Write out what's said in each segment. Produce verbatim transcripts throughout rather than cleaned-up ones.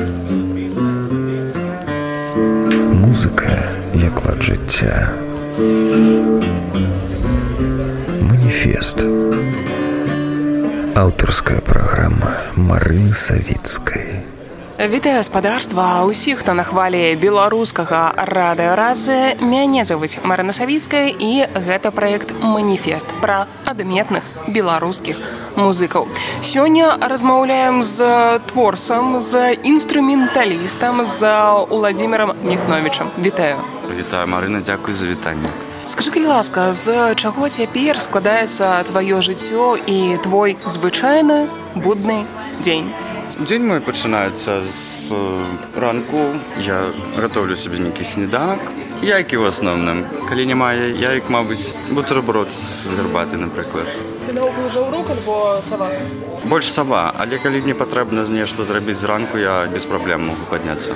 Музыка як лад жыцця. Маніфест. Аўтарская праграма Марыны Савіцкай. Вітаю спадарства ўсіх, хто на хвалі беларускага радыёрацыя. Мяне завуць Марына Савіцкая і гэта праект «Маніфест» пра адметных беларускіх музыкаў. Сёння размаўляем з творцам, з інструменталістам, з Уладзімірам Міхновічам. Вітаю. Вітаю, Марына, дзякуй за вітанне. Скажы, калі ласка, з чаго цяпер складаецца тваё жыццё і твой звычайны будны дзень? Дзень мой пачынаецца з ранку. Я гатоўлю сабе нейкі сніданак. Яйкі ў асноўным. Калі няма яек, мабыць, бутерброд з гарбаты, напрыклад. Ты наогул жаўрук альбо сава? Больш сава, але калі мне патрэбна нешта зрабіць зранку, я без праблем могу падняцца.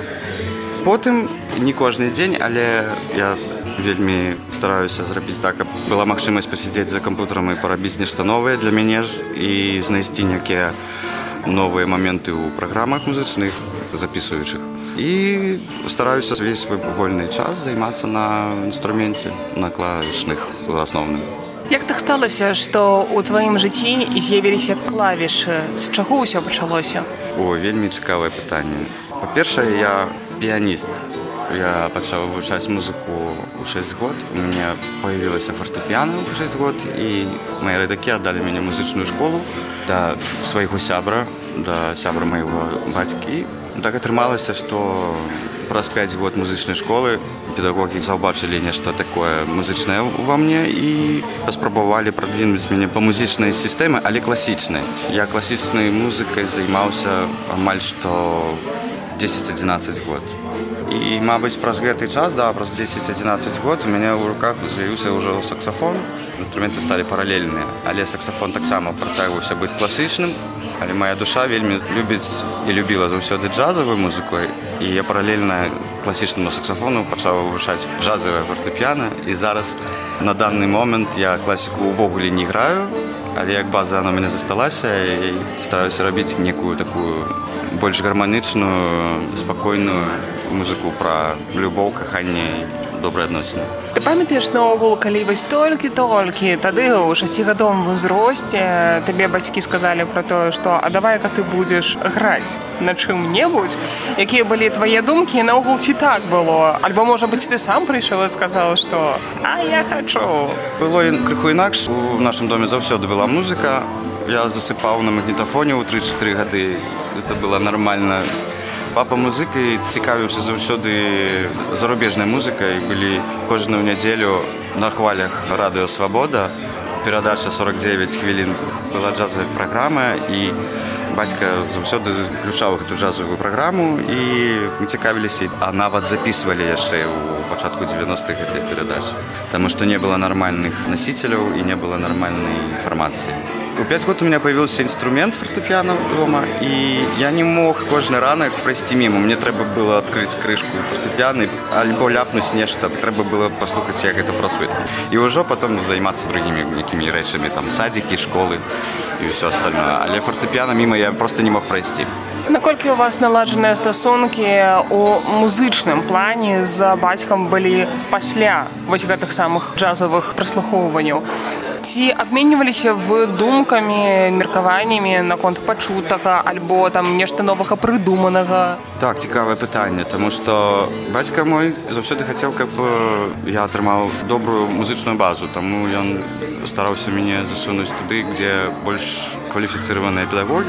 Потым, не кожны дзень, але я вельмі стараюся зрабіць так, каб была магчымасць пасядзець за кампутарам і парабіць нешта новае для мяне ж і знайсці нейкія новыя моменты ў праграмах музычных, записуючых. І стараюся весь свой вольны час займацца на інструменце, на клавішных у асноўным. Як так сталася, што ў тваім жыцці з'явіліся клавішы? З чаго ўсё пачалося? О, вельмі цікавае пытанне. Па-першае, я піяніст. Я пачаў вывучаць музыку ў шэсць год. У мяне паявілася фартэпіяна ў шэсць год, і мае радакі аддалі мяне музычную школу да свайго сябра, да сябра майго бацькі. Так атрымалася, што праз пяць год музычнай школы педагогі заўбачылі нешта такое музычнае ўва мне і паспрабавалі прадвінуць мяне па музычнай сістэме, але класічнай. Я класічнай музыкай займаўся амаль што дзесяць-адзінаццаць год. І, мабыць, праз гэты час, да, праз дзесяць-адзінаццаць год у мяне ў руках з'явіўся ўжо саксафон. Інструменты сталі паралельныя, але саксафон таксама працягваўся быць класічным. Але моя душа вельмі любіць і любіла заўсёды джазавую музыку, і я паралельна класічнаму саксафону пачаў вывучаць джазавае фартэпіяна. І зараз, на данный момент, я класіку ўвогуле не граю, але як база яна ў мяне засталася, і стараюся рабіць некую такую больш гарманічную, спакойную музыку пра любоў, каханне і добрыя адносіны. Ты памятаеш наогул, калі вось толькі-толькі тады ў шасцігадовым узросце табе бацькі сказалі пра тое, што а давай-ка ты будзеш граць на чым-небудзь? Якія былі твае думкі? Наогул ці так было? Альбо, можа быць, ты сам прыйшоў і сказаў, што а я хачу. Было крыху інакш. У нашым доме заўсёды была музыка. Я засыпаў на магнітафоне ў тры-чатыры гады. Это было нормально. Папа музыкай цікавіўся заўсёды зарубежнай музыкай. Былі кожную нядзелю на хвалях радыё «Свабода». Перадача сорок девять хвілін была джазавая праграма, і бацька заўсёды включаў гэту джазавую праграму, і мы цікавіліся, а нават записывалі яшчэ ў пачатку девяностых гэтай перадачы. Таму што не было нармальных насіцеляў і не было нармальнай інфармацыі. У пяць год у меня появился инструмент фортепиано дома, и я не мог кожны ранок пройсці мимо. Мне трэба было открыть крышку фортепиано, альбо ляпнуць нешта, трэба было послухаць, як гэта працуе. І ўжо потом займацца другими некімі рэчамі, там садики, школы і все остальное. Але фортепиано мимо я просто не мог пройсці. Наколькі у вас наладжаныя стасункі у музычным плане з бацькам былі пасля вось гэтых самых джазавых праслухоўванняў? Ці абменьваліся вы думкамі, меркаваннямі наконт пачутага альбо там нешта новага прыдуманага? Так, цікавае пытанне, таму што бацька мой заўсёды хацеў, каб я атрымаў добрую музычную базу, таму ён стараўся мяне засунуць туды, дзе больш кваліфіцыраваныя педагогі,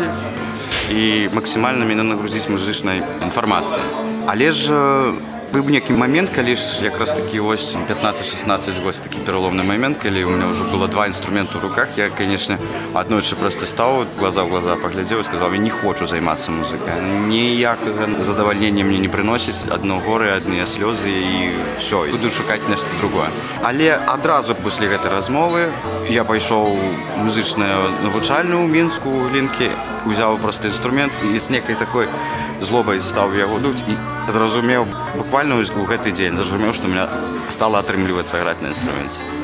і максімальна мяне нагрузіць музычнай інфармацыяй. Але ж быў нейкі момент, калі ж якраз такі вось пятнаццаць-шестнаццаць год, такі пераломны момент, калі ў мяне ўжо было два інструмента ў руках. Я, канечне, аднойчы проста стаў, глаза ў глаза паглядзеў і сказаў, я не хочу займацца музыкай. Ніякага задавальнення мне не прыносіць, адно горы, адныя слёзы і ўсё. Буду шукаць нешта другое. Але адразу пасля гэтай размовы я пайшоў музычную навучальную ў Мінску, у Лінкі, узяў проста інструмент і з некай такой злобай стаў яго дуць і зразумеў, буквально ў гэты дзень зразумеў, што ў меня стала атрымлівацца граць на інструменце.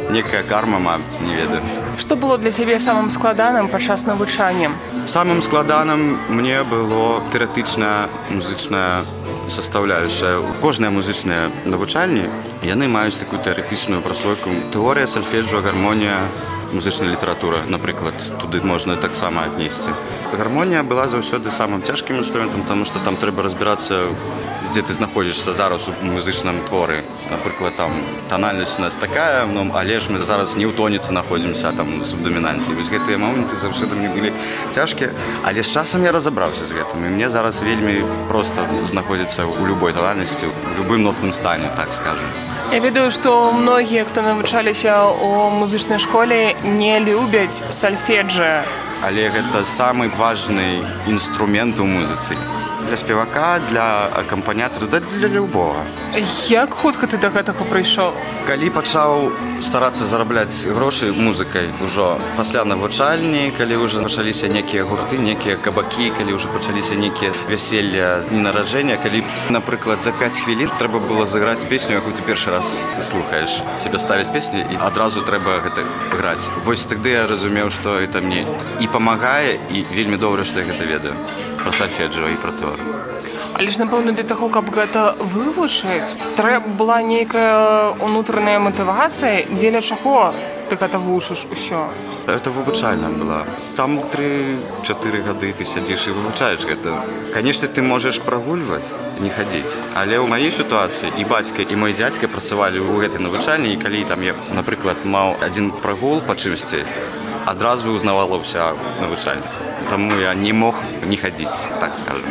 некая карма, мабыць, не ведаю. Што было для цябе самым складаным падчас навучання? Самым складаным мне было тэарэтычная музычная составляющая. Кожныя музычныя навучанні, яны маюць такую тэарэтычную праслойку. Тэорыя, сальфеджио, гармонія, музычная літаратура, напрыклад, туды можна таксама аднесці. Гармонія была заўсёды самым цяжкім інструментам, таму што там трэба разбірацца, дзе ты знаходзішся зараз у музычным творы. Напрыклад, там танальнасць у нас такая, ну, але ж мы зараз не ў тоніцы знаходзімся, там у субдамінанце. Вось гэтыя моманты заўсёды мне былі цяжкія, але з часам я разабраўся з гэтым. І мне зараз вельмі проста знаходзіцца ў любой танальнасці, у любым нотным стане, так скажем. Я ведаю, што многія, хто навучаліся ў музычнай школе, не любяць сальфеджа. Але гэта самы важны інструмент у музыцы. Для спевака, для акампанятара, да для любого. Як хутка ты да гэтага прыйшоў? Калі пачаў старацца зарабляць грошы музыкай ужо пасля навучальні, калі ўжо пачаліся некія гурты, некія кабакі, калі ўжо пачаліся некія вяселля, дні нараджэння, калі, напрыклад, за пяць хвілін трэба было зыграць песню, якую ты першы раз слухаеш. Цябе ставяць песню і адразу трэба гэта граць. Вось тады я разумеў, што гэта мне і памагае, і вельмі добра, што я гэта ведаю. Про сальфеджио і про тэорыю. Але ж, напэўна, для таго, каб гэта вывучыць, трэба была нейкая ўнутраная матывацыя, дзеля чаго ты гэта вучыш усё? Это вывучальна была. Там тры-чатыры гады ты сядзіш і вывучаеш гэта. Канешне, ты можаш прагульваць, не хадзіць. Але ў маёй сітуацыі і бацька, і мой дзядзька працавалі ў гэтай навучальні, і калі там я, напрыклад, маў адзін прагул па чымсьці, адразу узнавала ўся навучальня. Таму я не мог не хадзіць, так скажем.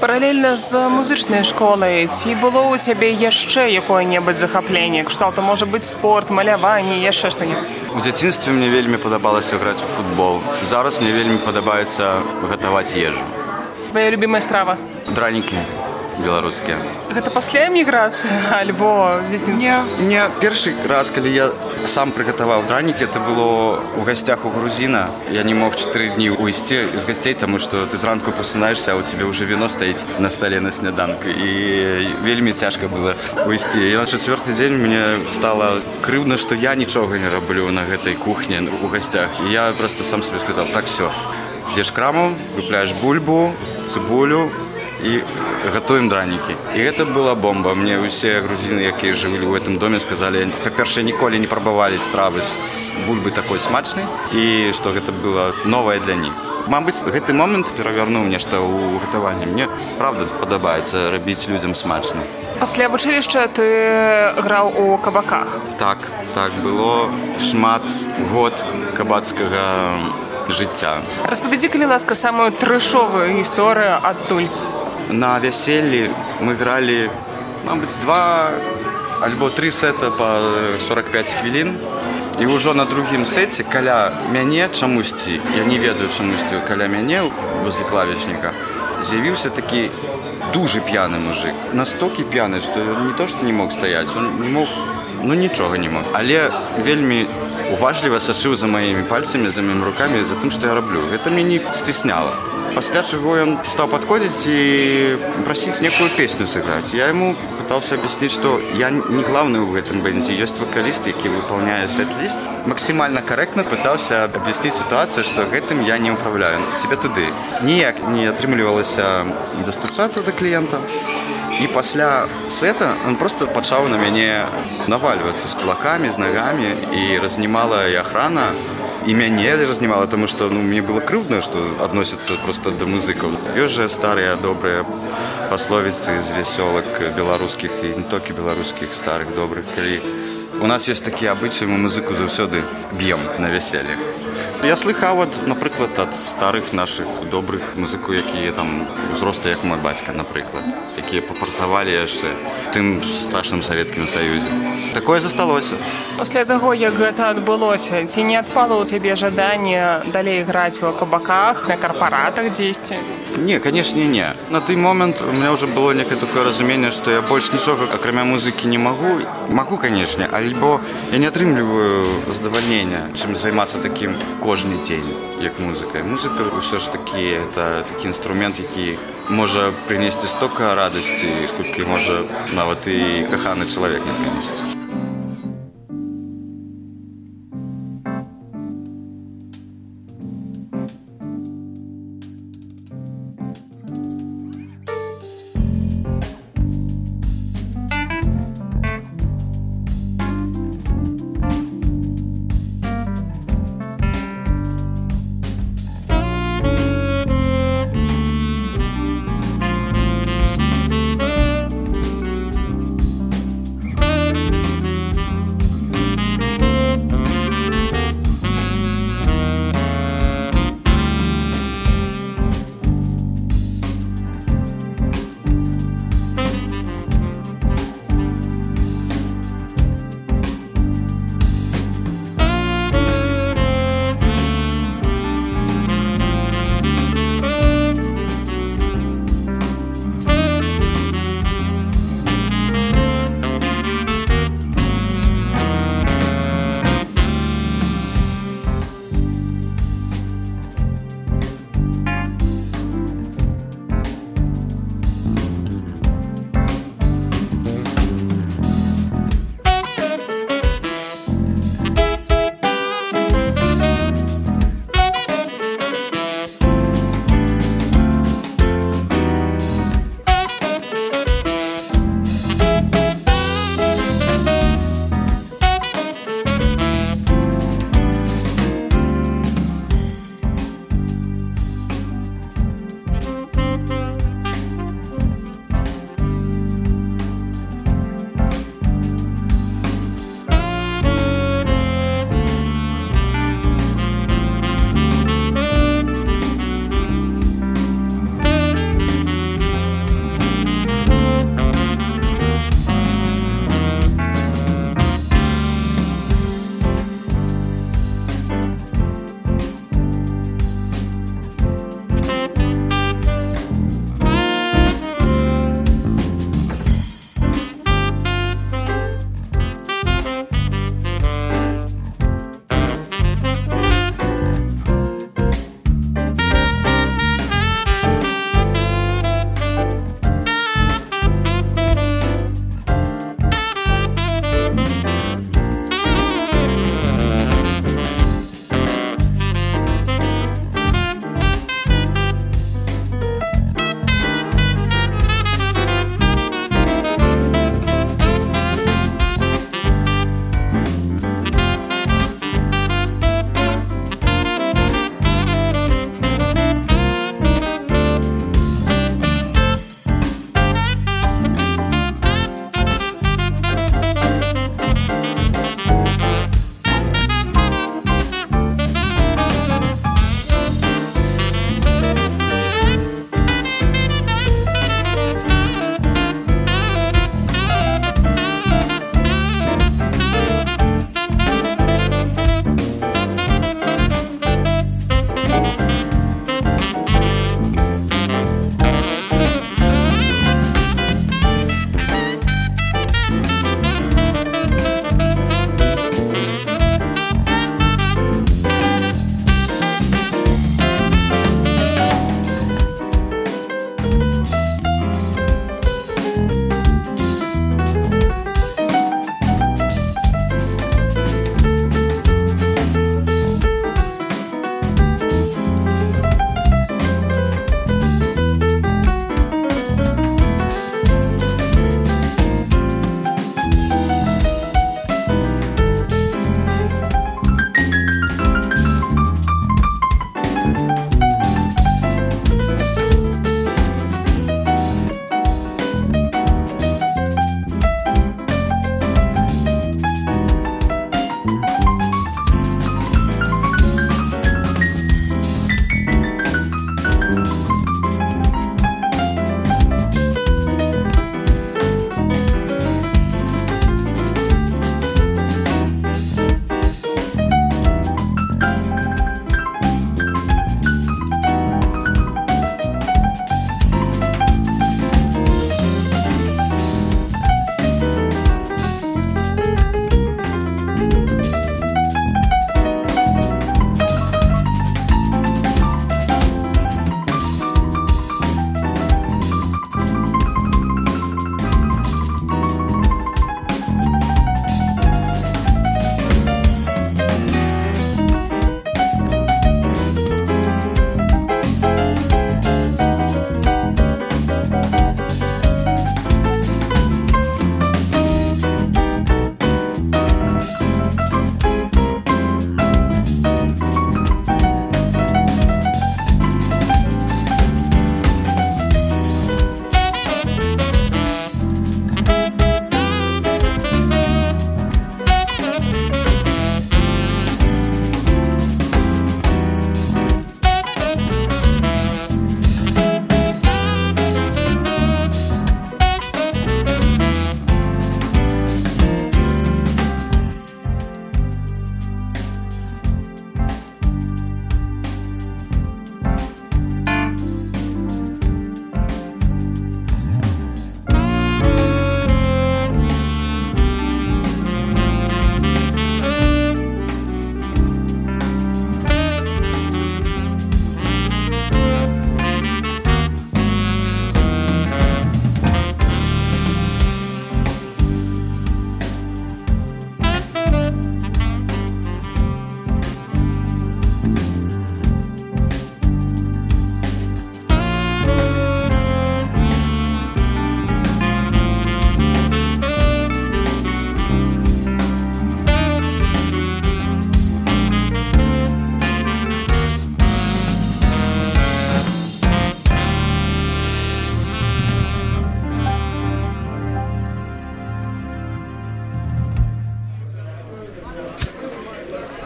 Паралельна з музычнай школай, ці было ў цябе яшчэ якое-небудзь захапленне? Кшталту, можа быць, спорт, маляванне, яшчэ што-небудзь? У дзяцінстве мне вельмі падабалася граць у футбол. Зараз мне вельмі падабаецца гатаваць ежу. Твоя любімая страва? Дранікі беларускія. Гэта пасля эміграцыі альбо з дзяцінства? Не, не, першы раз, калі я сам прыгатаваў дранікі, это было ў гасцях у грузіна. Я не мог чатыры дні уйсці з гасцей, таму што ты зранку просынаешся, а у цябе ўжо віно стаіць на стале на сняданку. І вельмі цяжка было уйсці. І на чацвёрты дзень мне стала крыўдна, што я нічога не раблю на гэтай кухні у гасцях. І я проста сам сабе сказаў: так, все, ідзеш краму, купляеш бульбу, цыбулю і гатуем дранікі. І гэта была бомба. Мне ўсе грузіны, якія жывылі ў гэтым доме, сказалі, па-першае, ніколі не прабавалі стравы з бульбы такой смачнай, і што гэта было новае для них. Мабыць, гэты момант перавярнуў нешта ў гатаванні. Мне, правда, падабаецца рабіць людзям смачна. Пасля вучылішча ты граў у кабаках? Так, так, было шмат год кабацкага жыцця. Распавядзі, калі ласка, самую трэшовую гісторыю адтуль. На вяселлі мы гралі, мабыць, два альбо тры сета па сорок пяць хвілін. І ўжо на другім сеце каля мяне чамусьці, я не ведаю чамусьці, каля мяне возле клавішніка з'явіўся такі дужы п'яны мужик. Настолькі п'яны, што не то, што не мог стаяць, он не мог, ну нічога не мог. Але вельмі уважліва сачыў за маімі пальцамі, за маімі рукамі, за тым, што я раблю. Гэта мяне сцісняла. Пасля чаго ён стаў падходзіць і прасіць некую песню сыграць. Я яму пытаўся аб'ясніць, што я не главны ў гэтым бэндзе. Ёсць вакаліст, які выпаўняе сет-ліст. Максімальна карэктна пытаўся аб'ясніць сітуацыю, што гэтым я не ўпраўляю. Цябе туды. Ніяк не атрымлівалася дастучацца да кліента. І пасля сета он просто пачаў на мяне навальвацца з кулакамі, з нагамі, і разнімала і ахрана. І мяне разнімала, таму што ну, мне было крыўдна, што адносіцца проста да музыкаў. Ёсць жа старыя добрыя пасловіцы з вясёлак беларускіх і не толькі беларускіх старых добрых, калі у нас ёсць такія абычаі, мы музыку заўсёды б'ем на вяселле. Я слыхаў, ад, напрыклад, ад старых нашых добрых музыкаў, якія там узроста, як мой бацька, напрыклад, якія папрацавалі яшчэ тым страшным Савецкім Саюзе. Такое засталося. Пасля таго, як гэта адбылося, ці не адпала ў цябе жаданне далей граць у кабаках, на карпаратах дзесьці? Не, канешне, не. На той момант у меня ўжо было некае такое разуменне, што я больш нічога, акрамя музыкі, не магу. Магу, канешне, альбо я не атрымліваю задавальнення, чым займацца такім кожны дзень, як музыкай. Музыка ўсё ж такі, это такі інструмент, які можа прынесці стока радасці, сколькі можа нават і каханы чалавек не прынесці.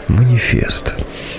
Маніфест.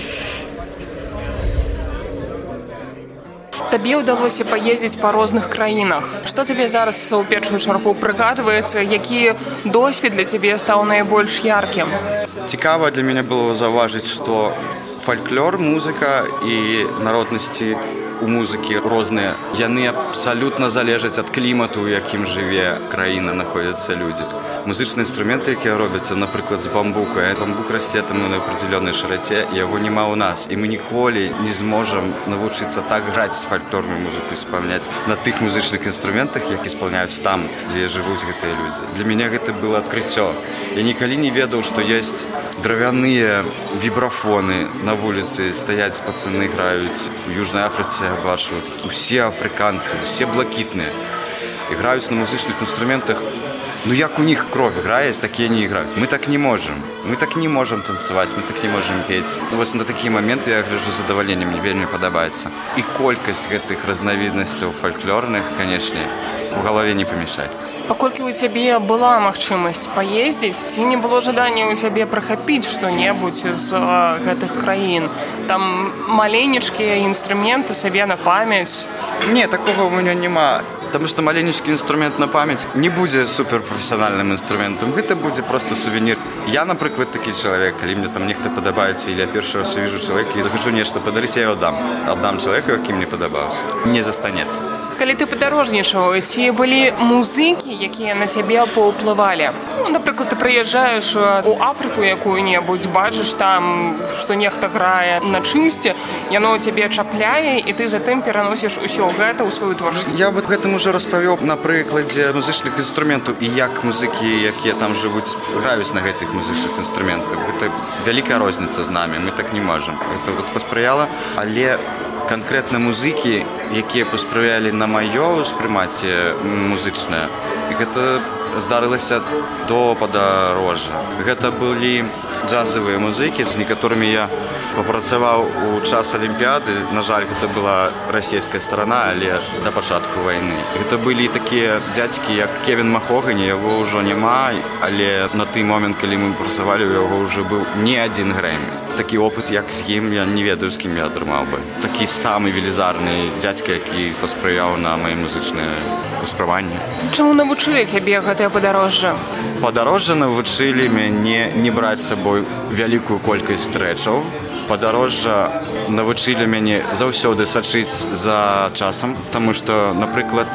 Табе ўдалося паездзіць па розных краінах. Што табе зараз у першую чаргу прыгадваецца, які досвед для цябе стаў найбольш яркім? Цікава для мяне было заўважыць, што фальклор, музыка і народнасці у музыкі розныя. Яны абсалютна залежаць ад клімату, у якім жыве краіна, знаходзяцца людзі. Музычныя інструменты, якія робяцца, напрыклад, з бамбука. Бамбук расце там на апределённай шыраце, яго няма ў нас. І мы ніколі не зможам навучыцца так граць з фальклорнай музыкай, спаўняць на тых музычных інструментах, які спаўняюць там, дзе жывуць гэтыя людзі. Для мяне гэта было адкрыццё. Я нікалі не ведаў, што ёсць дравяныя вібрафоны на вуліцы, стаяць пацаны граюць. У Южнай Афрыцы я бачу, усе афрыканцы, усе блакітныя. І граюць на музычных інструментах. Ну як у них кровь играет, так и они играют. Мы так не можем. Мы так не можем танцевать, мы так не можем петь. Ну, вот на такие моменты я гляжу з задавальненнем, мне вельмі падабаецца. І колькасць гэтых разнавіднасцяў фальклорных, канешне, у галаве не памяшаецца. Паколькі у цябе была магчымасць паездзіць, ці не было жадання ў цябе прахапіць што-небудзь з гэтых краін? Там маленечкія інструменты сабе на памяць? Не, такога ў мяне няма. Потому что маленечкі інструмент на памяць не будзе суперпрафесіянальным інструментам. Гэта будзе просто сувенір. Я, напрыклад, такі чалавек, калі мне там нехта падабаецца, или я першы раз увижу чалавека і захочу нешта падарыць, я яго дам. Аддам чалавеку, які мне падабаўся. Не застанецца. Калі ты падарожнічаў, ці былі музыкі, якія на цябе паўплывалі? Ну, напрыклад, ты прыязджаеш у Афрыку якую-небудзь, бачыш там, што нехта грае на чымсьці, яно цябе чапляе, і ты затым пераносіш усё гэта ў сваю творчасць. Я бы гэтым уже распавёў на прыкладзе музычных інструментаў і як музыкі, якія там жывуць, граюць на гэтых музычных інструментах. Гэта вялікая розніца з намі, мы так не можам. Гэта вот паспрыяла, але канкрэтна музыкі, якія паспрыялі на маё ўспрымацце музычнае, гэта здарылася до падарожжа. Гэта былі джазавыя музыкі, з некаторымі я папрацаваў у час Алімпіяды. На жаль, гэта была расійская старана, але да пачатку вайны. Гэта былі такія дзядзькі, як Кевін Махогані, яго ўжо няма, але на той момент, калі мы працавалі, у яго ўжо быў не адзін грэмі. Такі опыт, як з ім, я не ведаю, з кім я атрымаў бы. Такі самы велізарны дзядзька, які паспрыяў на мае музычныя успрыманні. Чаму навучылі цябе гэтае падарожжа? Падарожжа навучылі мяне не браць з сабой вялікую колькасць рэчаў. Падарожжа навучылі мяне заўсёды сачыць за часам, таму што, напрыклад,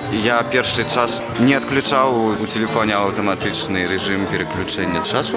я першы час не адключаў у тэлефоне аўтаматычны рэжым пераключэння часу.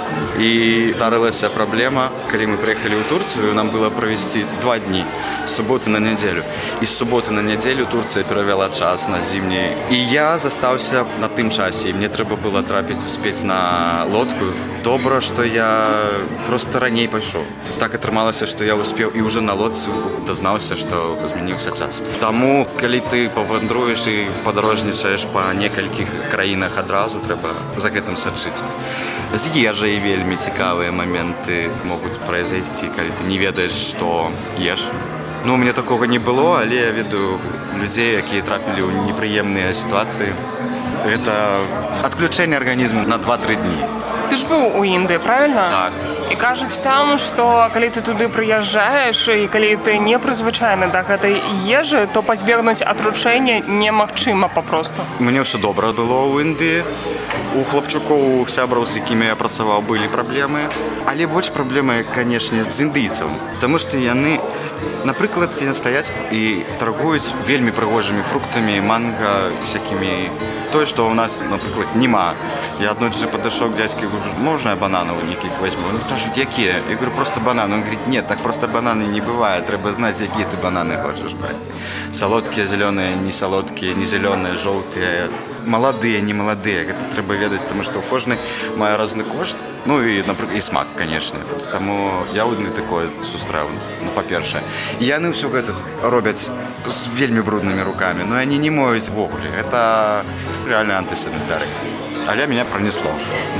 І здарылася праблема, калі мы прыехалі ў Турцыю, нам было правесці два дні з суботы на нядзелю. І з суботы на нядзелю Турцыя перавяла час на зімні. І я застаўся на тым часе, і мне трэба было трапіць успець на лодку. Добра, што я проста раней пайшоў. Так атрымалася, што я успеў і ўжо на лодцы дазнаўся, што змяніўся час. Таму, калі ты павандруеш і падарожнічаеш па некалькіх краінах адразу, трэба за гэтым сачыць. З ежай вельмі цікавыя моменты могуць прайзайсці, калі ты не ведаеш, што еш. Ну, у мяне такога не было, але я ведаю людзей, якія трапілі ў непрыемныя сітуацыі. Гэта адключэнне арганізму на два-тры дні. Ты ж быў у Індыі, правильно? Так. І кажуць там, што калі ты туды прыязджаеш і калі ты не прызвычайны да гэтай ежы, то пазбегнуць атручэння немагчыма папросту. Мне ўсё добра было ў Індыі. У хлапчукоў, сябраў, з якімі я працаваў, былі праблемы. Але больш праблемы, канешне, з індыйцаў. Таму што яны, напрыклад, стаяць і таргуюць вельмі прыгожымі фруктамі, манга, всякімі. Тое, што ў нас, напрыклад, няма. Я аднойчы падышоў к дзядзьке, говорю, можна я бананаў нейкіх возьму? Он кажуць, якія? Я говорю, просто бананы. Он говорит, нет, так просто бананы не бывает. Трэба знаць, якія ты бананы хочаш браць. Салодкія, зелёныя, не салодкія, не зелёныя, жоўтыя, маладыя, не маладыя. Гэта трэба ведаць, таму што ў кожнай мае розны кошт. Ну і, напрыклад, і смак, канешне. Таму я одны такое сустрэў, ну, па-першае. І яны ўсё гэта робяць з вельмі бруднымі рукамі, но яны не моюць ввогуле. Гэта реальны антысанітарый. Але меня пронесло.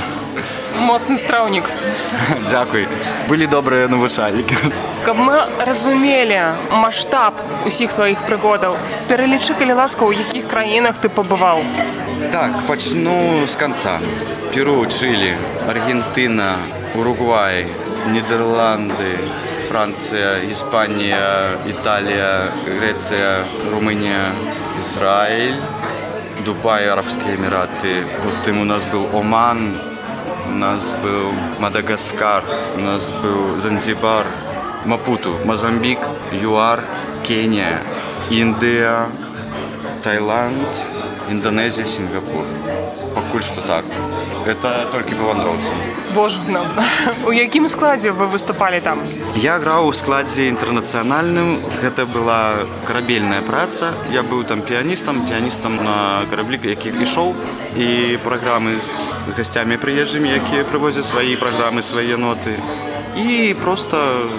Моцны страўнік. Дзякуй. Былі добрыя навучальнікі. Каб мы разумелі маштаб усіх тваіх прыгодаў, пералічы, калі ласка, у якіх краінах ты пабываў? Так, пачну з канца. Перу, Чылі, Аргентына, Уругвай, Нидерланды, Франция, Испания, Италия, Греция, Румыния, Израиль, Дубай, Арабские Эмираты. Потом у нас был Оман, у нас был Мадагаскар, у нас был Занзибар, Мапуту, Мозамбик, ЮАР, Кения, Индия, Таиланд, Индонезия, Сингапур. Пакуль что так. Это только по вандроўцам. Боже, нам. У якім складзе вы выступалі там? Я граў у складзе інтэрнацыянальным. Гэта была карабельная праца. Я быў там піяністам, піяністам на караблі, які ішоў. І праграмы з гасцямі прыезджымі, якія прывозяць свае праграмы, свае ноты. І проста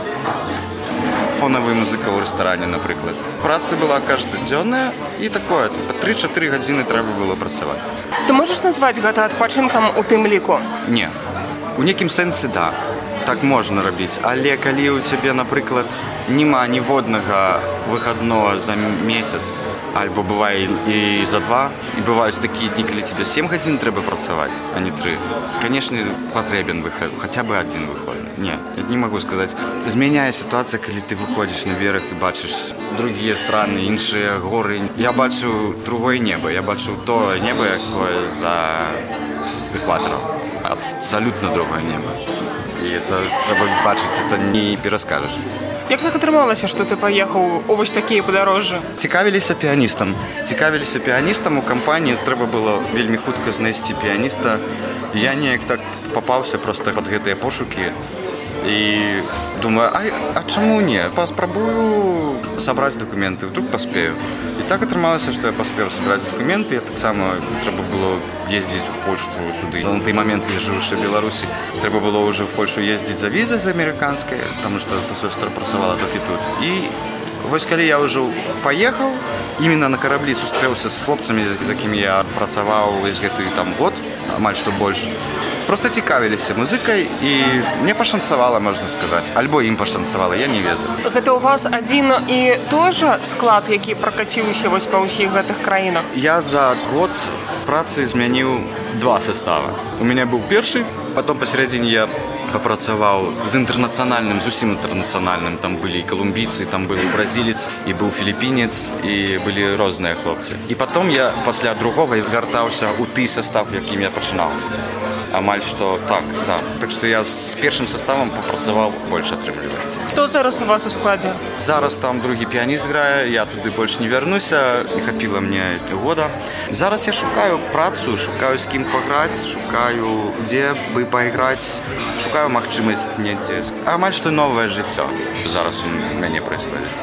фонавая музыка ў рэстаране, напрыклад. Праца была каждадзённая і такое. тры-чатыры гадзіны трэба было працаваць. Ты можаш назваць гэта адпачынкам у тым ліку? Не. У нейкім сэнсе, да. Так можна рабіць. Але калі ў цябе, напрыклад, няма ніводнага выхадного за месяц, альбо бывае і за два, і бываюць такія дні, калі тебе сем гадзін трэба працаваць, а не тры. Канешне, патрэбен выхад, хаця бы адзін выходны. Не, я не магу сказаць. Змяняе сітуацыя, калі ты выходзіш на бераг і бачыш другія страны, іншыя горы. Я бачу другое неба, я бачу то неба, якое за экватаром. Абсолютно другое неба. І это трэба бачыць, это не пераскажаш. Як так атрымалася, што ты паехаў у вось такія падарожжы? Цікавіліся піяністам. Цікавіліся піяністам. У кампаніі трэба было вельмі хутка знайсці піяніста. Я неяк так папаўся проста пад гэтыя пошукі. І думаю, а, а чаму не? Паспрабую сабраць дакументы, вдруг паспею. І так атрымалася, што я паспеў сабраць дакументы. Я таксама трэба было ездзіць у Польшу сюды. На той момент, калі жывушы ў Беларусі, трэба было ўжо в Польшу ездзіць за візай з амерыканскай, таму што пасольства працавала толькі тут. І вось калі я ўжо паехаў, іменно на караблі сустрэўся з хлопцамі, з якімі я працаваў весь гэты там год, амаль што больш. Просто цікавіліся музыкай і мне пашанцавала, можна сказаць. Альбо ім пашанцавала, я не ведаю. Гэта ў вас адзін і той жа склад, які пракаціўся вось па ўсіх гэтых краінах? Я за год працы змяніў два состава. У мяне быў першы, потом пасярэдзіне я папрацаваў з інтэрнацыянальным, зусім інтэрнацыянальным. Там былі і калумбійцы, там быў і бразілец, і быў філіпінец, і былі розныя хлопцы. І потом я пасля другога вяртаўся ў той состав, якім я пачынаў. Амаль што так, да. Так што я з першым составам папрацаваў больш атрымліваецца. Хто зараз у вас у складзе? Зараз там другі піяніст грае, я туды больш не вярнуся, не хапіла мне года. Зараз я шукаю працу, шукаю з кім паграць, шукаю дзе бы пайграць, шукаю магчымасць недзе. Амаль што новае жыццё зараз у мяне происходит.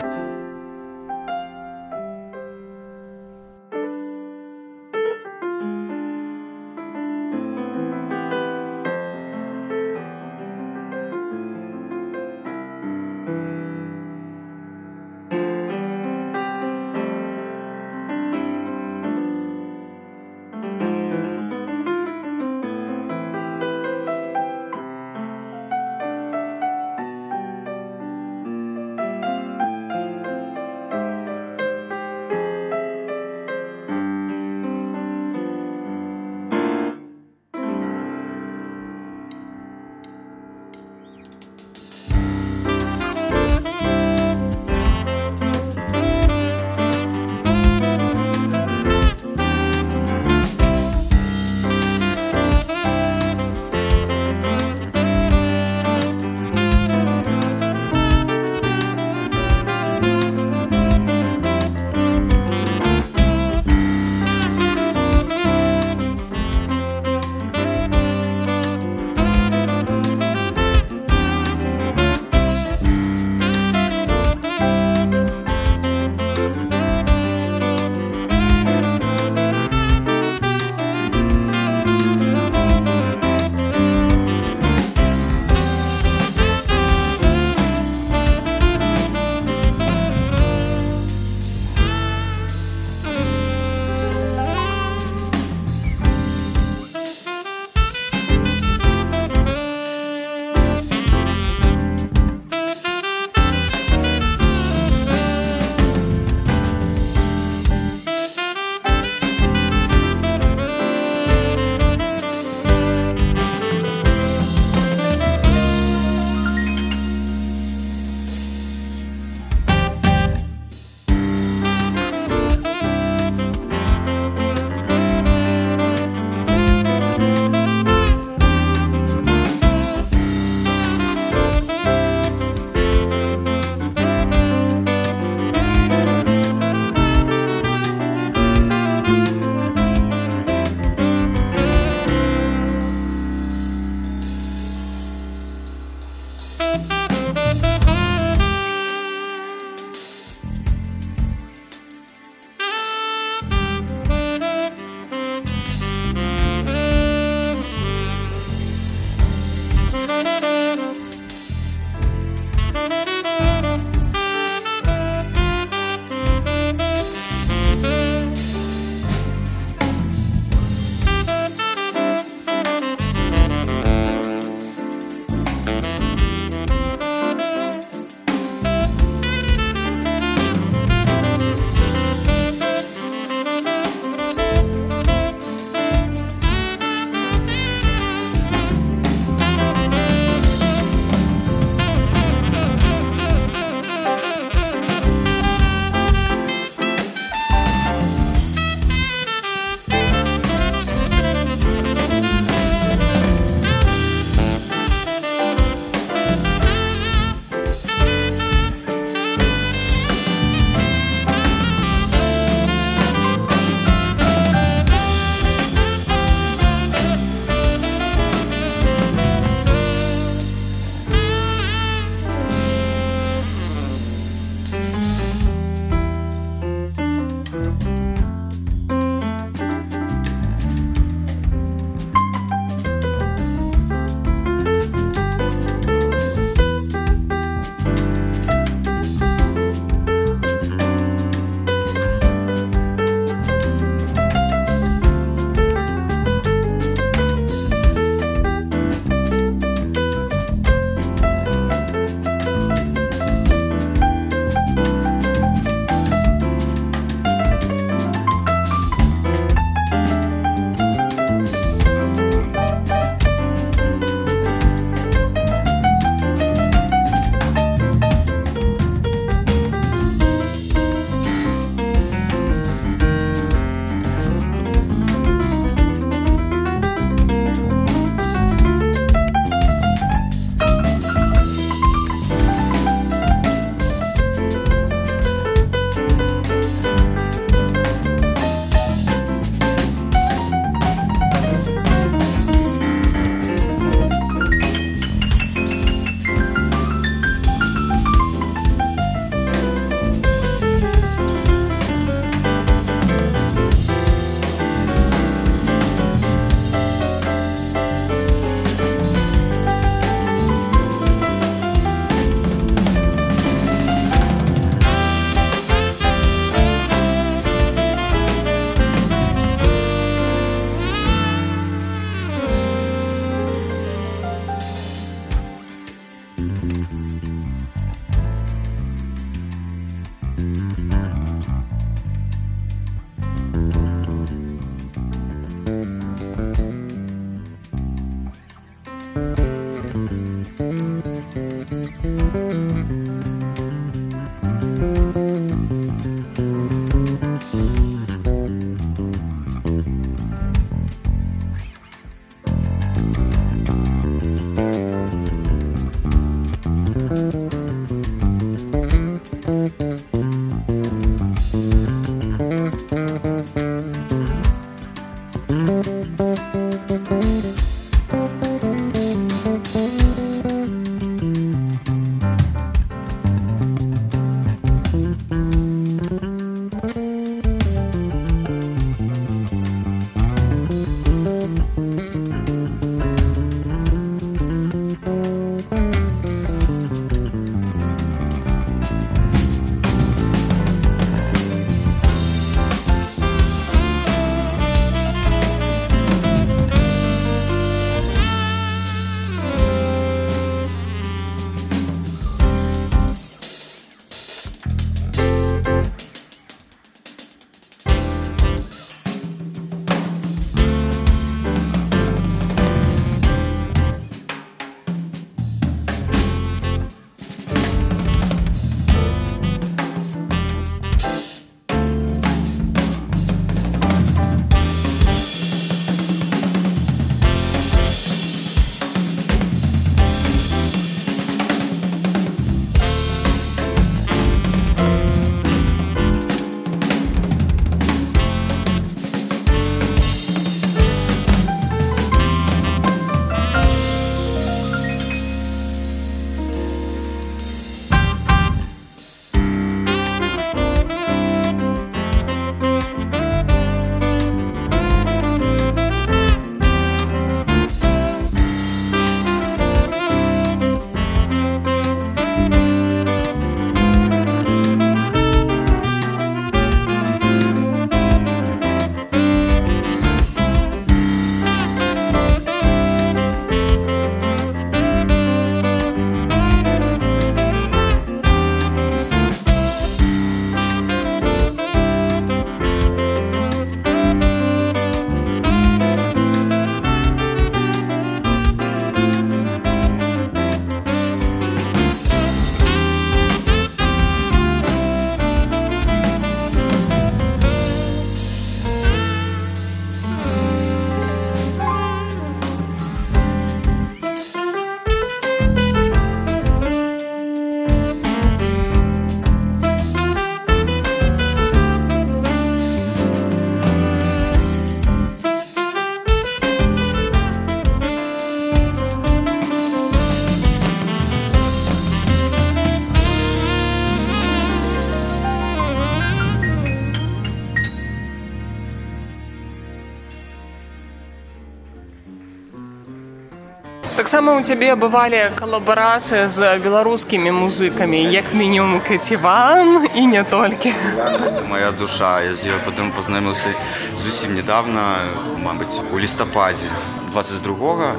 Таксама у цябе бывалі калабарацыі з беларускімі музыкамі, як мінімум Кэціван і не толькі. Моя душа, я з ёй потым пазнаёміўся зусім недавно, мабыць, у лістападзе двадцать другога,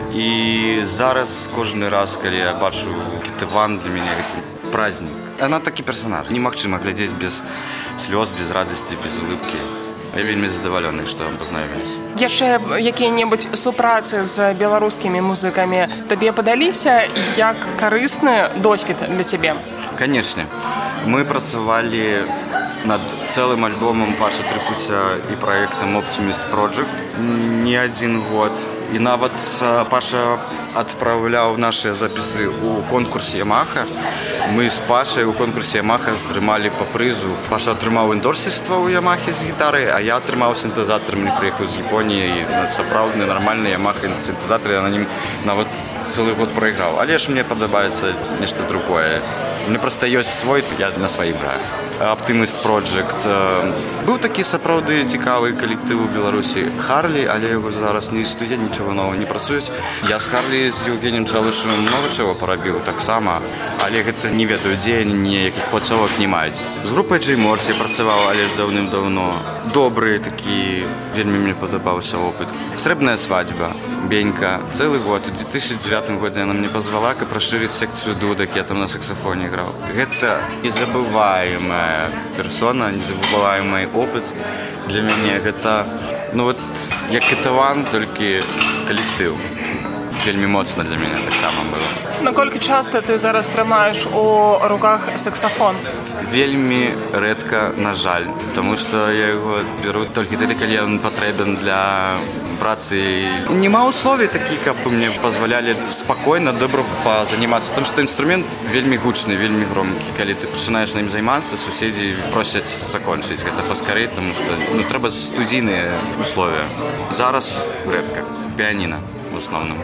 і зараз кожны раз, калі я бачу Кэціван, для мяне гэта праздник. Она такі персонаж. Немагчыма глядзець без слёз, без радасці, без улыбкі. Я вельмі задавалены, што пазнаёміліся. Яшчэ якія-небудзь супрацы з беларускімі музыкамі табе падаліся як карысны досвед для цябе? Канечне. Мы працавалі над цэлым альбомам Паша Трыпуця і праектам Optimist Project не адзін год. І нават Паша адпраўляў нашыя запісы ў конкурсе Ямаха. Мы з Пашай у конкурсе Ямаха атрымалі па прызу. Паша атрымаў эндорсерства ў Ямахе з гітары, а я атрымаў сінтэзатар, мне прыехаў з Японіі, і сапраўдны нармальны Ямаха сінтэзатар, я на нім нават цэлы год прайграў. Але ж мне падабаецца нешта другое. У мяне проста ёсць свой, я на сваім граю. Optimist Project. Быў такі сапраўды цікавы калектыў у Беларусі Харлі, але яго зараз не існуе, нічога новага не працуюць. Я з Харлі з Евгением Чалышым многа чаго парабіў таксама, але гэта не ведаю, дзе ніякіх плацовак не маюць. З групай Джей Морс я працаваў, але ж даўным-даўно. Добры такі, вельмі мне падабаўся опыт. Срэбная свадьба, Бенька, цэлы год. У две тысячи девятом годзе яна мне пазвала, каб расшырыць секцыю дудак, я там на саксафоне граў. Гэта незабываемая персона, незабываемый опыт для мяне. Гэта, ну вот, як Кэціван, толькі калектыў. Вельмі моцна для мяне таксама было. Наколькі часта ты зараз трымаеш у руках саксафон? Вельмі рэдка, на жаль, таму што я яго беру толькі тады, калі ён патрэбен для працы. Нема условий такіх, каб мне пазвалялі спакойна, добра пазанімацца, тому што інструмент вельмі гучны, вельмі громкі. Калі ты пачынаеш на ім займацца, суседзі просяць закончыць гэта паскарэй, таму што ну, трэба студійныя условия. Зараз рэдка. Піаніна в основном.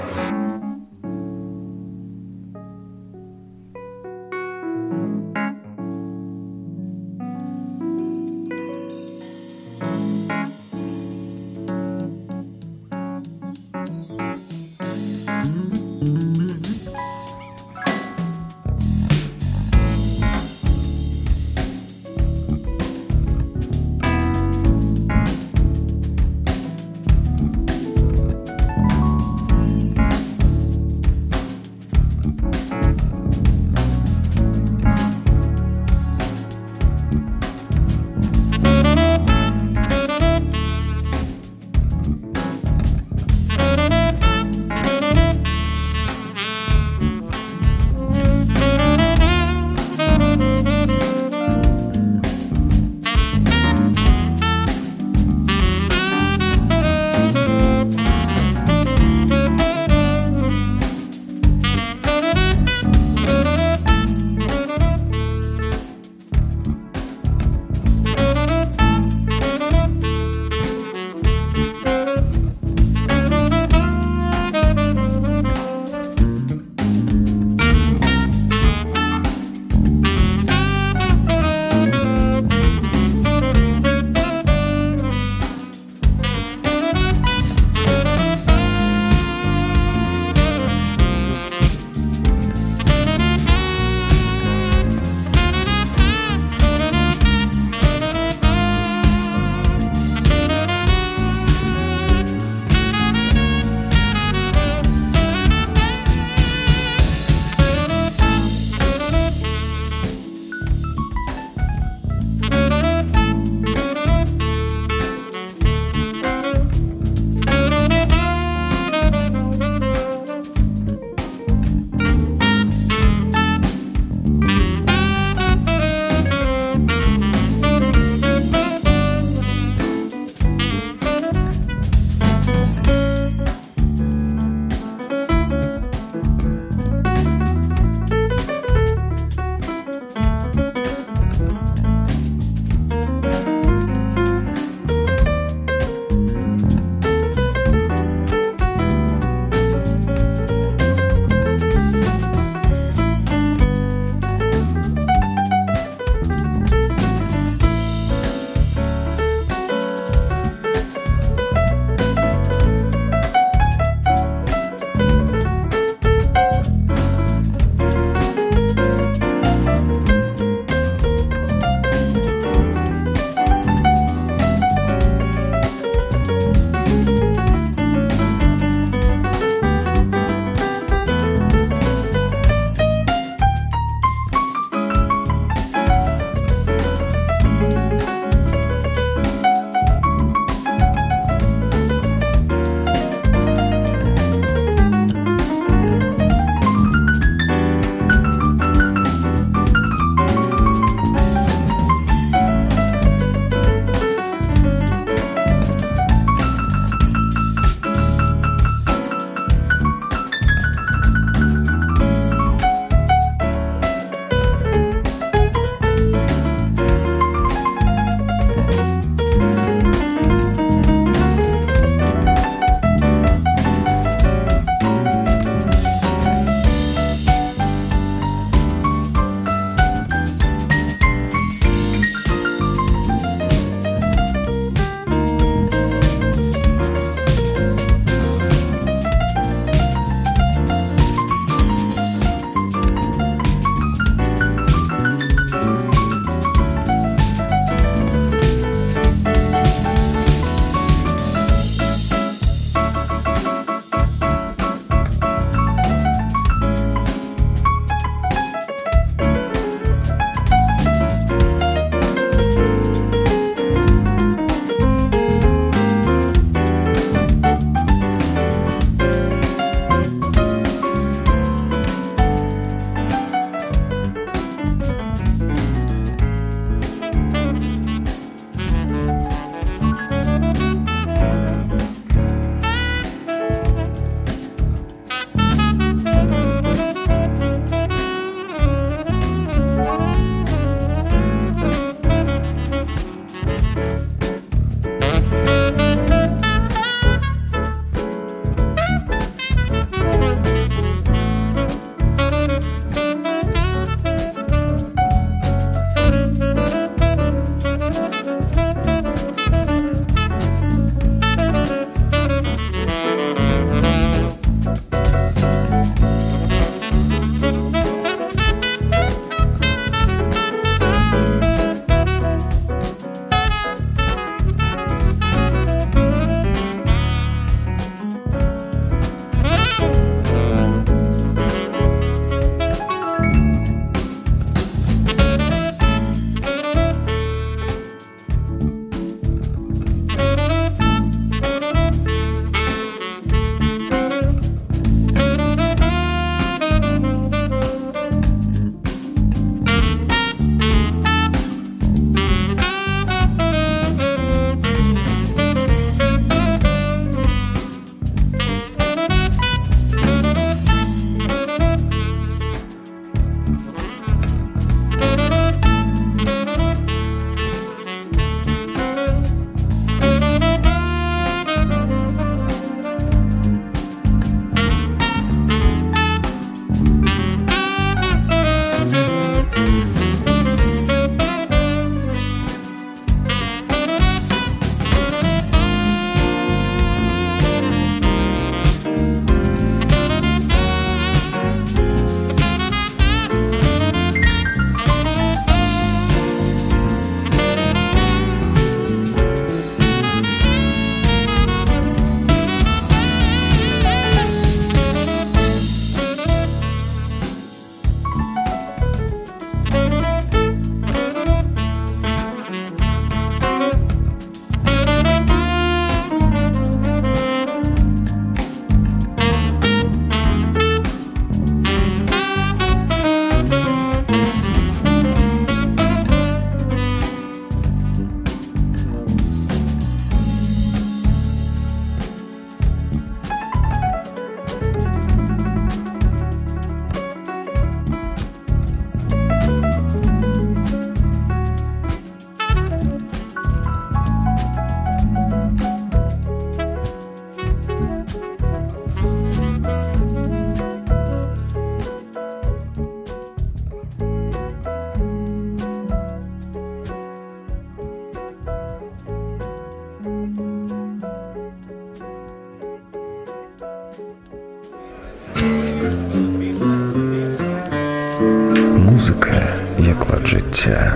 Музыка як лад жыцця.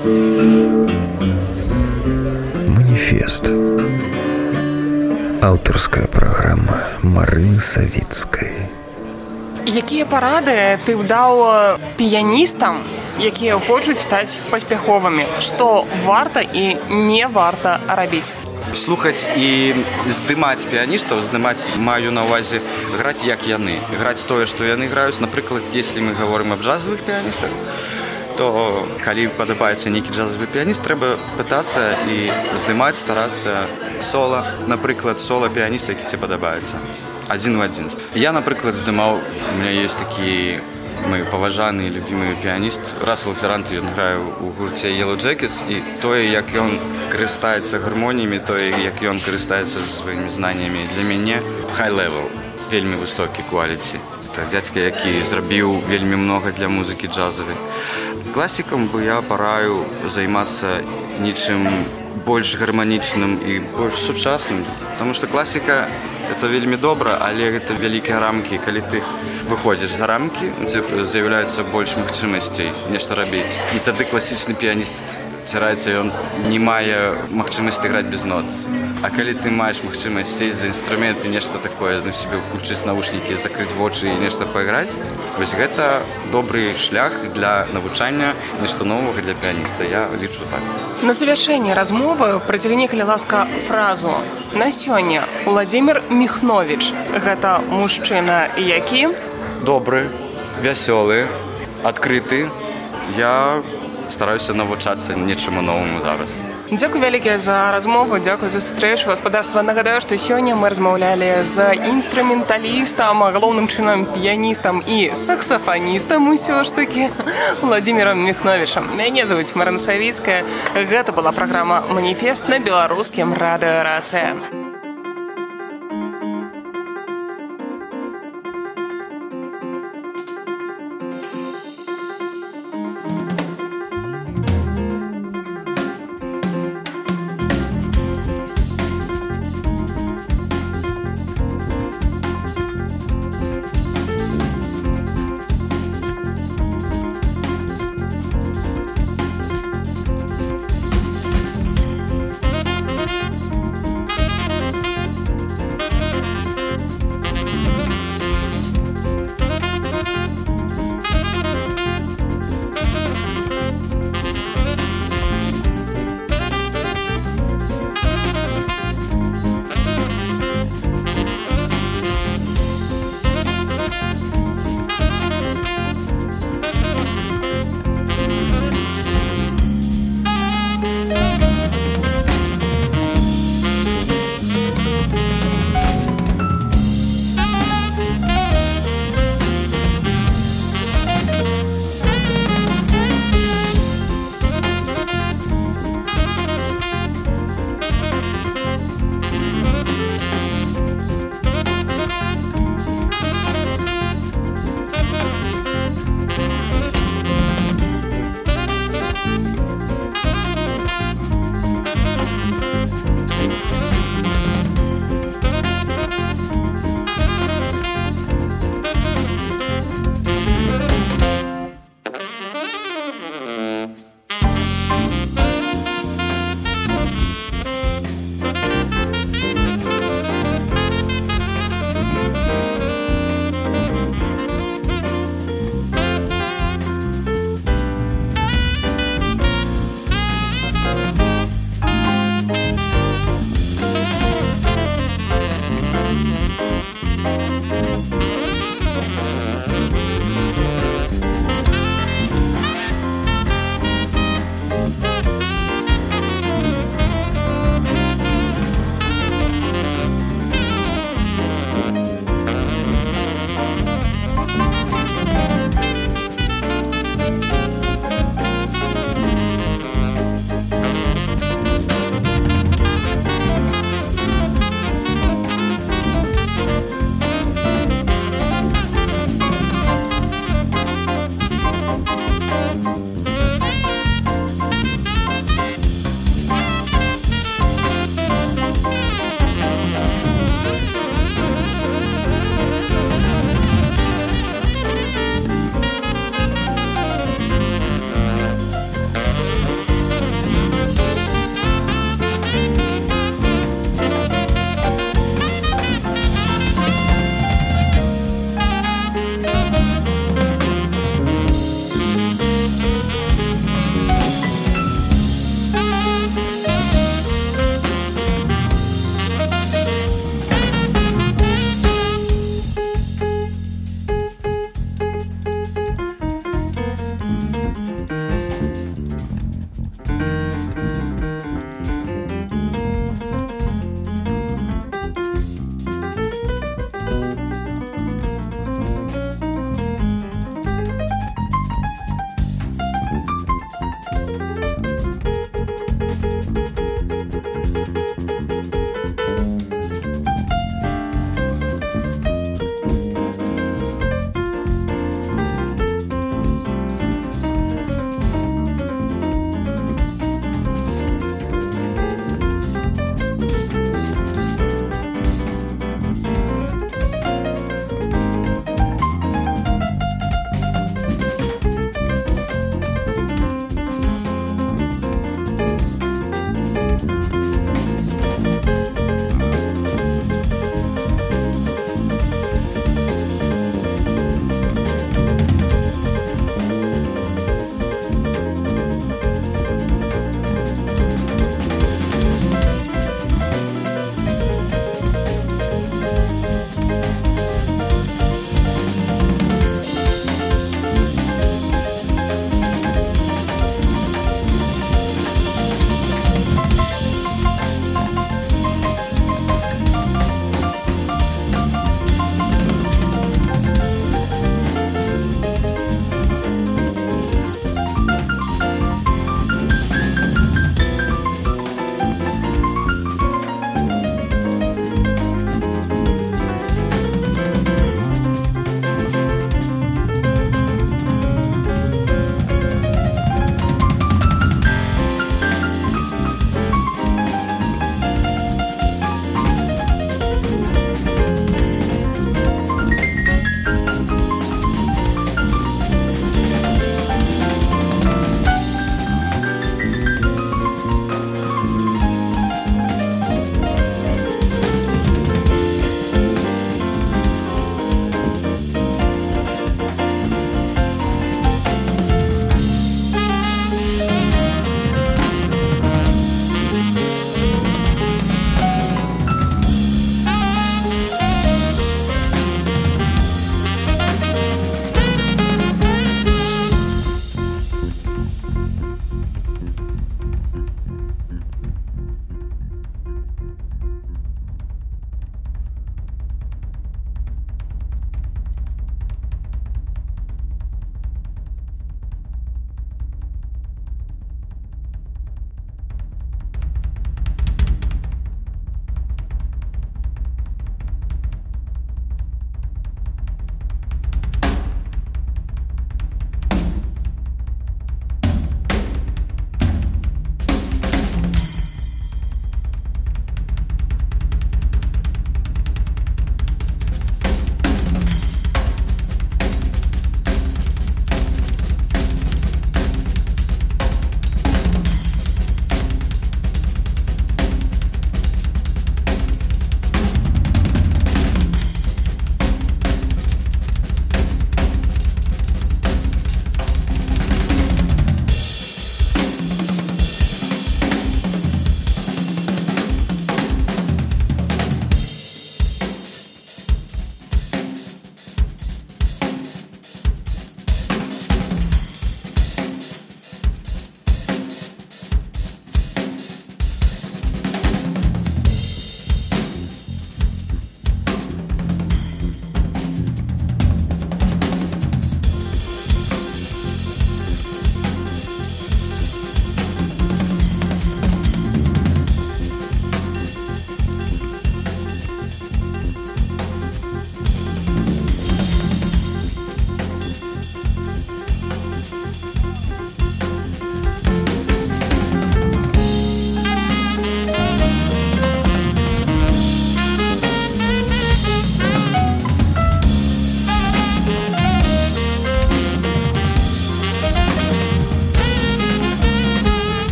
Маніфест. Аўтарская праграма Марыны Савіцкай. Якія парады ты б даў піяністам, якія хочуць стаць паспяховымі? Што варта і не варта рабіць? Слухаць і здымаць піяністаў, здымаць, маю на ўвазе граць як яны, граць тое, што яны граюць. Напрыклад, если мы гаворым аб джазавых піяністах, то калі падабаецца нейкі джазавы піяніст, трэба пытацца і здымаць, старацца сола, напрыклад, сола піяніста, які тебе падабаецца. Адзін у адзін. Я, напрыклад, здымаў, у меня есть такі мой паважаны і любімы піяніст Рассел Феррант, ён грае ў гурце Yellow Jackets, і тое, як ён карыстаецца гармоніямі, тое, як ён карыстаецца сваімі знаннямі, для мяне high level, вельмі высокі quality. Это дзядзька, які зрабіў вельмі многа для музыкі джазавай. Класікам бы я параю займацца нечым больш гарманічным і больш сучасным, потому што класіка это вельмі добра, але гэта вялікія рамкі. Калі ты выходзіш за рамкі, з'яўляецца больш магчымасцей нешта рабіць. І тады класічны піяніст цяраецца, ён не мае магчымасці граць без нот. А калі ты маеш магчымасць сесть за інструмент і нешта такое, на себе ўключыць навушнікі, закрыць вочы і нешта пайграць, вось гэта добры шлях для навучання нешта новага для піяніста. Я лічу так. На завяршэнне размовы працягні, калі ласка, фразу. На сёння Владзімір Міхновіч – гэта мужчына які? Добры, вясёлы, адкрыты. Я стараюся навучацца нечаму новаму зараз. Дзякуй вялікія за размову, дзякуй за сустрэчу. Гаспадарства, нагадаю, што сёння мы размаўлялі з інструменталістам, галоўным чынам піяністам і саксафаністам усё ж такі Владзімірам Міхновічам. Мяне завуць Марына Савіцкая. Гэта была праграма «Маніфест» на беларускім радыё РАС.